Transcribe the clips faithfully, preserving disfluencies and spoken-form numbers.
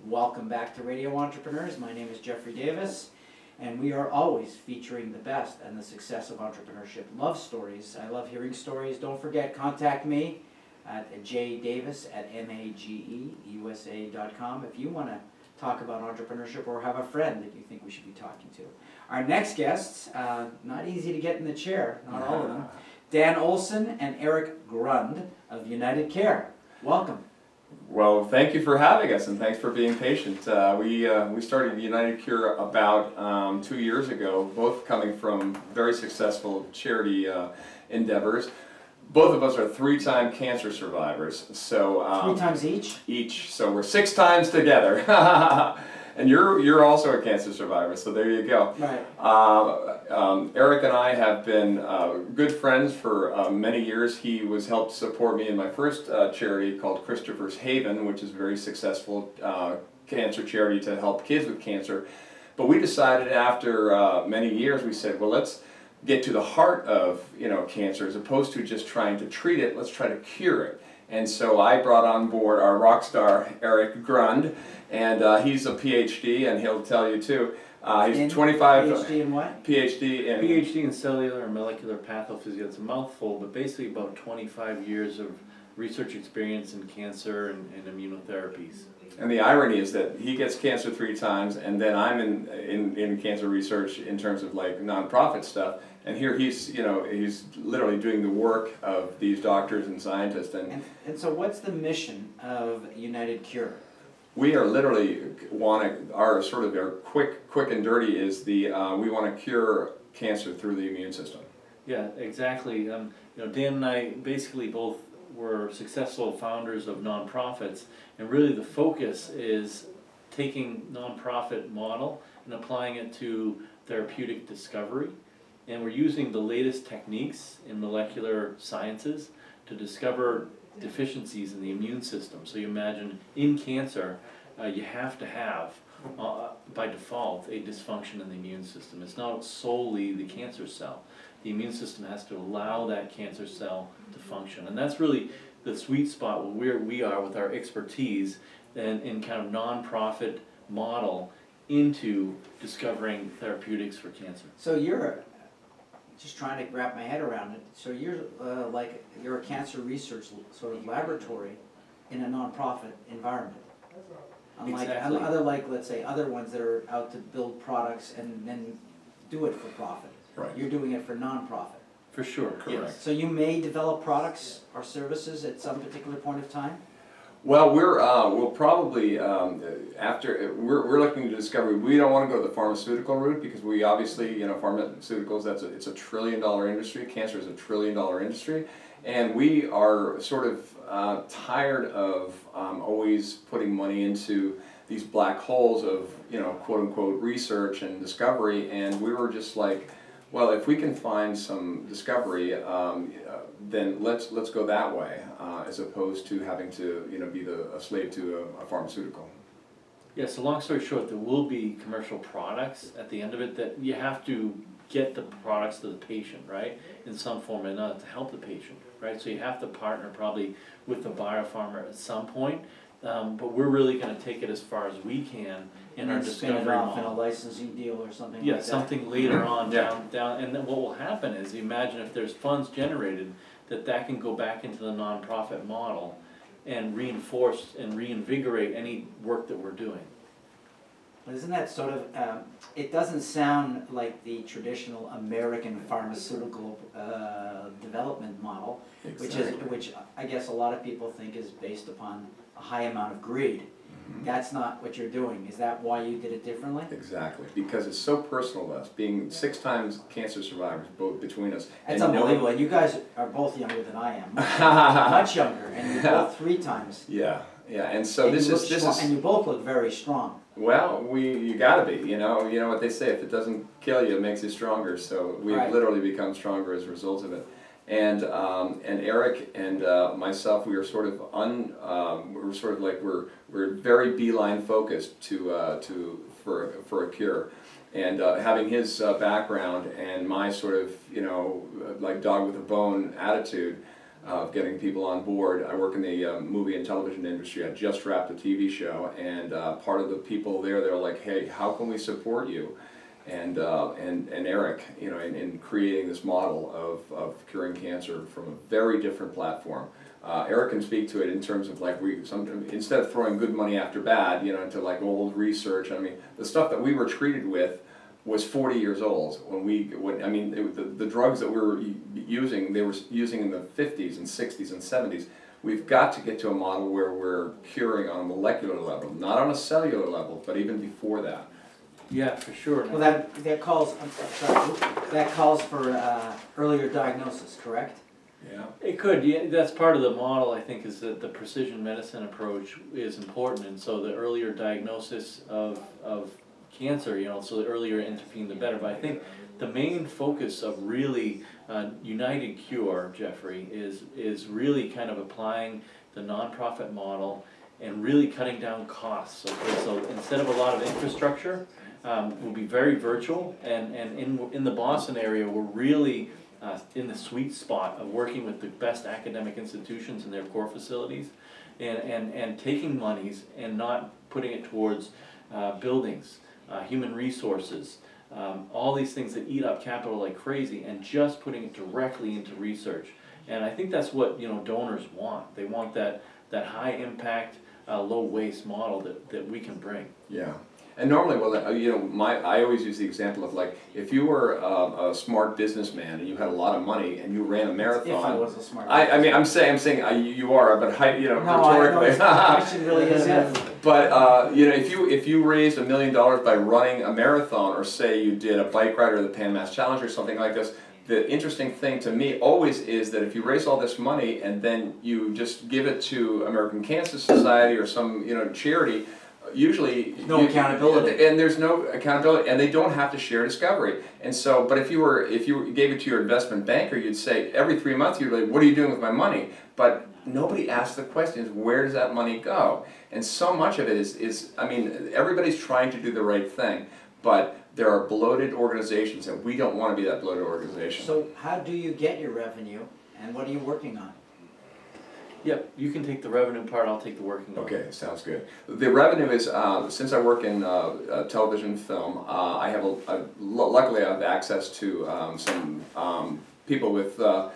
Welcome back to Radio Entrepreneurs. My name is Jeffrey Davis, and we are always featuring the best and the success of entrepreneurship. Love stories. I love hearing stories. Don't forget, contact me at jdavis at mageusa dot com if you want to talk about entrepreneurship or have a friend that you think we should be talking to. Our next guests, uh, not easy to get in the chair, not all of them, Dan Olson and Eric Grund of United Care. Welcome. Well, thank you for having us, and thanks for being patient. Uh, we uh, we started United Cure about um, two years ago, both coming from very successful charity uh, endeavors. Both of us are three-time cancer survivors. So um, three times each. Each. So we're six times together. And you're you're also a cancer survivor, so there you go. Right. Uh, um, Eric and I have been uh, good friends for uh, many years. He was helped support me in my first uh, charity called Christopher's Haven, which is a very successful uh, cancer charity to help kids with cancer. But we decided after uh, many years, we said, well, let's get to the heart of you know cancer as opposed to just trying to treat it. Let's try to cure it. And so I brought on board our rock star, Eric Grund, and uh, he's a P H D, and he'll tell you too. Uh, he's in twenty-five. P H D in what? P H D in... P H D in cellular and molecular pathophysiology. It's a mouthful, but basically about twenty-five years of research experience in cancer and, and immunotherapies. And the irony is that he gets cancer three times, and then I'm in, in, in cancer research in terms of like nonprofit stuff. And here he's, you know, he's literally doing the work of these doctors and scientists. And, And, and so what's the mission of United Cure? we are literally want to, our sort of our quick, quick and dirty is the, uh, we want to cure cancer through the immune system. Yeah, exactly. Um, you know, Dan and I basically both were successful founders of nonprofits, and really the focus is taking nonprofit model and applying it to therapeutic discovery. And we're using the latest techniques in molecular sciences to discover deficiencies in the immune system. So you imagine in cancer, uh, you have to have, uh, by default, a dysfunction in the immune system. It's not solely the cancer cell. The immune system has to allow that cancer cell to function. And that's really the sweet spot where we are with our expertise and in kind of nonprofit model into discovering therapeutics for cancer. So you're just trying to wrap my head around it. So you're uh, like you're a cancer research sort of laboratory in a nonprofit environment. Unlike Exactly. other like let's say other ones that are out to build products and then do it for profit. Right. You're doing it for nonprofit. For sure, Correct. yes. So you may develop products or services at some particular point of time. Well, we're uh, we'll probably um, after we're we're looking to discovery. We don't want to go the pharmaceutical route because we obviously you know pharmaceuticals that's a, it's a trillion dollar industry. Cancer is a trillion dollar industry, and we are sort of uh, tired of um, always putting money into these black holes of you know quote unquote research and discovery. And we were just like, well, if we can find some discovery, um, uh, then let's let's go that way, uh, as opposed to having to you know be the a slave to a, a pharmaceutical. Yeah, so long story short, there will be commercial products at the end of it that you have to get the products to the patient, right, in some form or another to help the patient, right? So you have to partner probably with the biopharma at some point, um, but we're really going to take it as far as we can in And our then spin it discovery off in a model. licensing deal or something Yeah, like that. something later on Yeah. down, down, and then what will happen is, imagine if there's funds generated, that that can go back into the nonprofit model and reinforce and reinvigorate any work that we're doing. But isn't that sort of, um, it doesn't sound like the traditional American pharmaceutical uh, development model, which is, which I guess a lot of people think is based upon a high amount of greed. Mm-hmm. That's not what you're doing. Is that why you did it differently? Exactly, because it's so personal to us, being six times cancer survivors, both between us. That's and knowing- unbelievable. And you guys are both younger than I am, much younger, and you're both three times. Yeah, yeah, and so And this you is look this strong- is And you both look very strong. well, we you gotta be, you know, you know what they say, if it doesn't kill you, it makes you stronger. So we've Right. literally become stronger as a result of it. And um, and Eric and uh, myself, we are sort of un, um, we're sort of like we're we're very beeline focused to uh, to for for a cure, and uh, having his uh, background and my sort of you know like dog with a bone attitude, of getting people on board. I work in the um, movie and television industry. I just wrapped a T V show, and uh, part of the people there, they're like, hey, how can we support you? And, uh, and, and Eric, you know, in, in creating this model of, of curing cancer from a very different platform. Uh, Eric can speak to it in terms of like, we some, instead of throwing good money after bad, you know, into like old research, I mean, the stuff that we were treated with was forty years old when we, when, I mean, it, the, the drugs that we were using, they were using in the fifties and sixties and seventies. We've got to get to a model where we're curing on a molecular level, not on a cellular level, but even before that. Yeah, for sure. Well, that, that calls, I'm sorry, that calls for uh, earlier diagnosis, correct? Yeah. It could, yeah, that's part of the model, I think, is that the precision medicine approach is important, and so the earlier diagnosis of, of cancer, you know, so the earlier intervene, the better. But I think the main focus of really uh, United Cure, Jeffrey, is, is really kind of applying the nonprofit model and really cutting down costs. Okay, so instead of a lot of infrastructure, um, we'll be very virtual, and, and in, in the Boston area, we're really Uh, in the sweet spot of working with the best academic institutions in their core facilities, and, and, and taking monies and not putting it towards uh, buildings, uh, human resources, um, all these things that eat up capital like crazy, and just putting it directly into research. And I think that's what, you know, donors want. They want that, that high impact, uh, low waste model that, that we can bring. Yeah. And normally, well, you know, my I always use the example of like, if you were uh, a smart businessman and you had a lot of money and you ran a marathon. If I was a smart I, I mean, I'm saying, I'm saying uh, you are, but hi- you know, No, rhetorically. I know, the question really is if. But uh, you know, if you if you raised a million dollars by running a marathon, or say you did a bike ride or the Pan Mass Challenge or something like this, the interesting thing to me always is that if you raise all this money and then you just give it to American Cancer Society or some, you know, charity. Usually, No you, accountability, and there's no accountability, and they don't have to share discovery. And so, but if you were, if you gave it to your investment banker, you'd say every three months you'd be like, "What are you doing with my money?" But nobody asks the questions, where does that money go? And so much of it is, is I mean, everybody's trying to do the right thing, but there are bloated organizations, and we don't want to be that bloated organization. So how do you get your revenue, and what are you working on? Yep, you can take the revenue part, I'll take the working. Okay, sounds good. The revenue is, uh, since I work in uh, uh, television film, uh, I have, a, a, luckily I have access to um, some um, people with uh,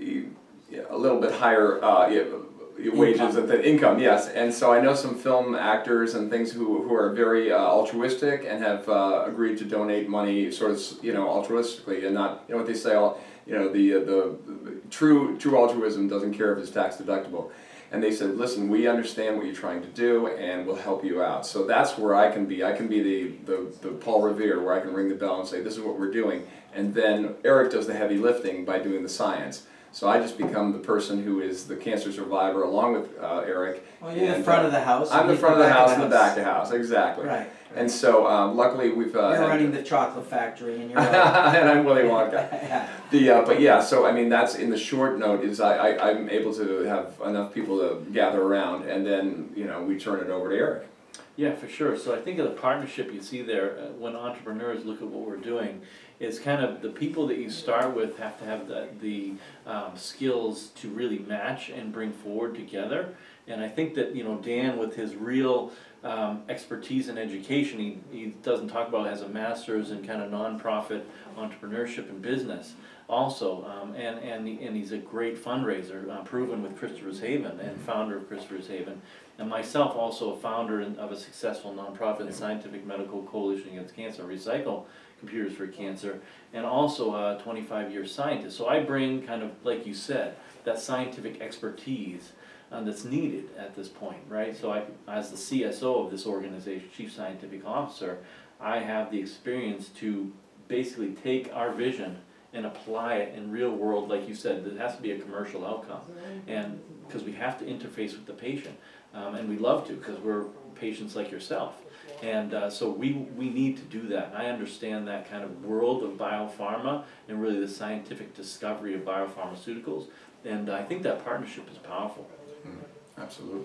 a little bit higher uh, wages and the income, yes. And so I know some film actors and things who, who are very uh, altruistic and have uh, agreed to donate money sort of, you know, altruistically, and not, you know what they say, all, you know, the, uh, the, the true true altruism doesn't care if it's tax deductible. And they said, listen, we understand what you're trying to do, and we'll help you out. So that's where I can be. I can be the, the, the Paul Revere, where I can ring the bell and say, this is what we're doing. And then Eric does the heavy lifting by doing the science. So I just become the person who is the cancer survivor along with uh, Eric. Well, you're and, the front uh, of the house. I'm the front of the house and the back of the house, exactly. Right. And so um, luckily we've... Uh, you're had, running the chocolate factory, and you're... and I'm Willy Wonka. Yeah. The, uh, but yeah, so I mean, that's in the short note is I, I, I'm able to have enough people to gather around, and then, you know, we turn it over to Eric. Yeah, for sure. So I think of the partnership you see there uh, when entrepreneurs look at what we're doing is kind of the people that you start with have to have the, the um, skills to really match and bring forward together. And I think that, you know, Dan, with his real um, expertise in education, he, he doesn't talk about has a master's in kind of nonprofit entrepreneurship and business also, um, and, and, and he's a great fundraiser, uh, proven with Christopher's Haven and founder of Christopher's Haven. And myself, also a founder in, of a successful nonprofit, Scientific Medical Coalition Against Cancer, Recycle Computers for Cancer, and also a twenty-five year scientist. So I bring kind of, like you said, that scientific expertise um, that's needed at this point, right? So I, as the C S O of this organization, Chief Scientific Officer, I have the experience to basically take our vision and apply it in real world, like you said. There has to be a commercial outcome, and because we have to interface with the patient. Um, and we love to, because we're patients like yourself. And uh, so we, we need to do that. And I understand that kind of world of biopharma and really the scientific discovery of biopharmaceuticals. And I think that partnership is powerful. Mm, absolutely.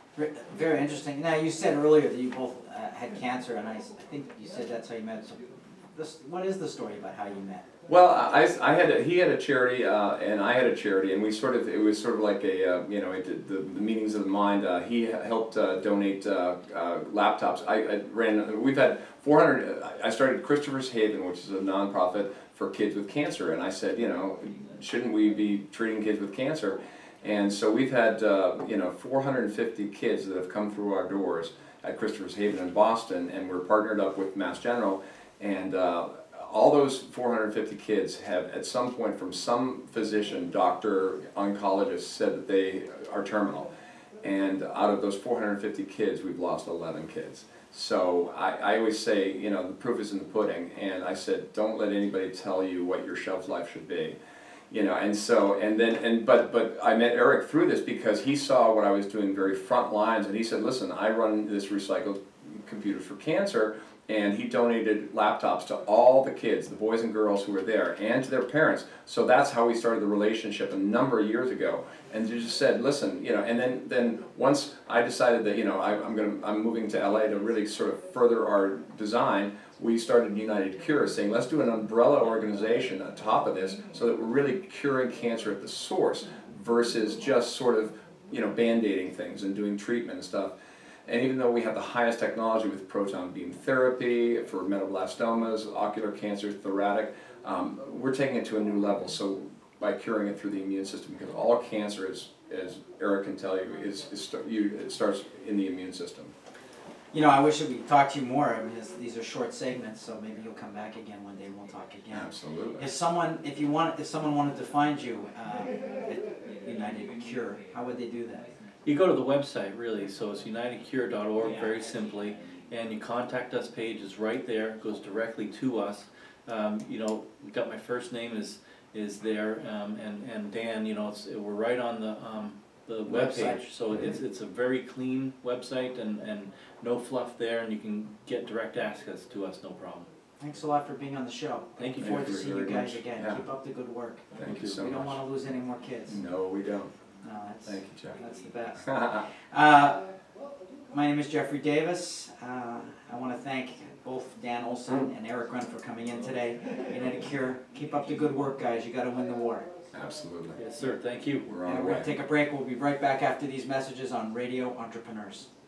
Very interesting. Now, you said earlier that you both uh, had cancer, and I, I think you said that's how you met. So this, what is the story about how you met? Well, I, I had a, he had a charity uh, and I had a charity, and we sort of it was sort of like a uh, you know it, the, the meetings of the mind. Uh, he helped uh, donate uh, uh, laptops. I, I ran. We've had four hundred. I started Christopher's Haven, which is a nonprofit for kids with cancer, and I said, you know, shouldn't we be treating kids with cancer? And so we've had uh, you know four hundred fifty kids that have come through our doors at Christopher's Haven in Boston, and we're partnered up with Mass General, and. Uh, All those four hundred fifty kids have, at some point, from some physician, doctor, oncologist, said that they are terminal. And out of those four hundred fifty kids, we've lost eleven kids. So I, I always say, you know, the proof is in the pudding. And I said, don't let anybody tell you what your shelf life should be. You know, and so, and then, and but, but I met Eric through this because he saw what I was doing very front lines, and he said, listen, I run this recycled computers for cancer. And he donated laptops to all the kids, the boys and girls who were there, and to their parents. So that's how we started the relationship a number of years ago. And you just said, listen, you know. And then, then once I decided that, you know, I, I'm going, I'm moving to L A to really sort of further our design. We started United Cure, saying let's do an umbrella organization on top of this, so that we're really curing cancer at the source, versus just sort of, you know, band-aiding things and doing treatment and stuff. And even though we have the highest technology with proton beam therapy for metablastomas, ocular cancers, thoracic, um, we're taking it to a new level. So by curing it through the immune system, because all cancer, is, as Eric can tell you, is, is start, you, it starts in the immune system. You know, I wish that we could talk to you more. I mean, this, these are short segments, so maybe you'll come back again one day and we'll talk again. Absolutely. If someone, if you want, if someone wanted to find you uh, at United Cure, how would they do that? You go to the website, really, so it's united cure dot org, very simply, and you contact us page is right there, it goes directly to us. Um, you know, we got my first name is is there, um, and and Dan, you know, it's we're right on the um, the Website. webpage, so it's it's a very clean website and and no fluff there, and you can get direct access to us, no problem. Thank a lot for being on the show. Thank you. Looking forward to Thank you seeing you very guys much. again. Yeah. Keep up the good work. Thank you so We don't much. want to lose any more kids. No, we don't. No, that's Thank you, Jeff. that's the best. Uh, my name is Jeffrey Davis. Uh, I want to thank both Dan Olson and Eric Grun for coming in today. United Cure, keep up the good work, guys. You got to win the war. Absolutely. Yes, sir, thank you. We're on And our we're way. going to take a break. We'll be right back after these messages on Radio Entrepreneurs.